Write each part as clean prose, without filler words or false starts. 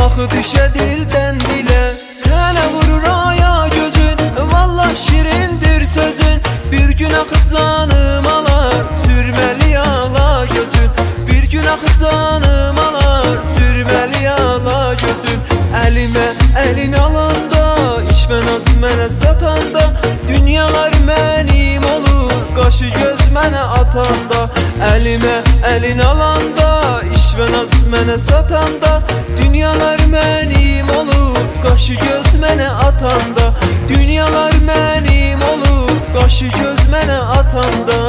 axı düşə dildən dilə. Hələ vurur aya gözün, vallah şirindir sözün. Bir gün axı canım alar, sürməli ala gözün. Bir gün axı canım alar, sürməli ala gözün. Əlimə əlin alanda, işvənaz mənə satanda, dünyalar mənim olur, qaşı göz mənə atanda. Əlimə əlin alanda, işvənaz mənə satanda, dünyalar mənim olur, qaşı göz mənə atanda. Dünyalar mənim olur, qaşı göz mənə atanda.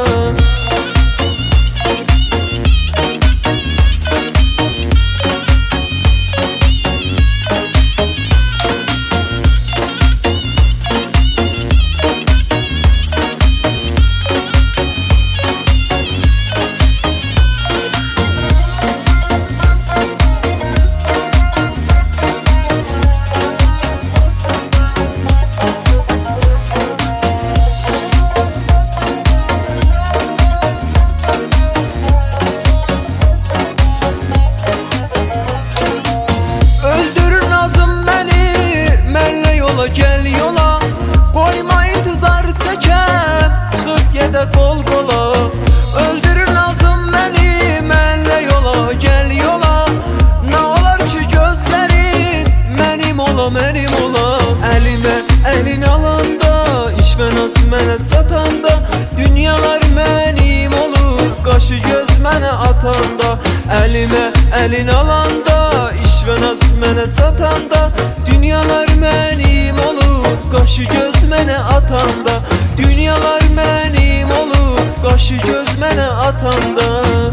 Gəl yola, qoyma intizar çəkəm, çıxıb gedə qol qola. Öldürür nazım məni, mənlə yola, gəl yola. Nə olar ki gözlərin, mənim ola, mənim ola. Əlimə əlin alanda, işvənaz mənə satanda, dünyalar mənim olur, qaşı göz mənə atanda. Əlimə əlin alanda, işvənaz mənə satanda, dünyalar mənim olur, qaşı göz mənə atanda. Dünyalar mənim olur, qaşı göz mənə atanda.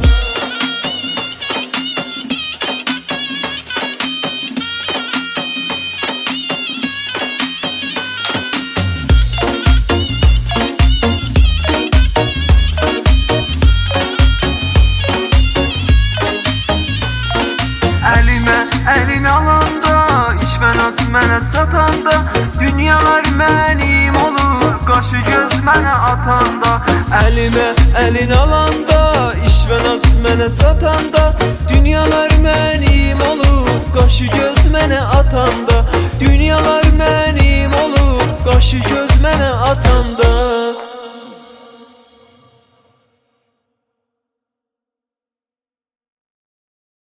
Əlimə əlin alanda, işvənaz mənə satanda, dünyalar mənim olur, qaşı göz mənə atanda. Əlimə əlin alanda, işvənaz mənə satanda, dünyalar mənim olur, qaşı göz mənə atanda. Dünyalar mənim olur, qaşı göz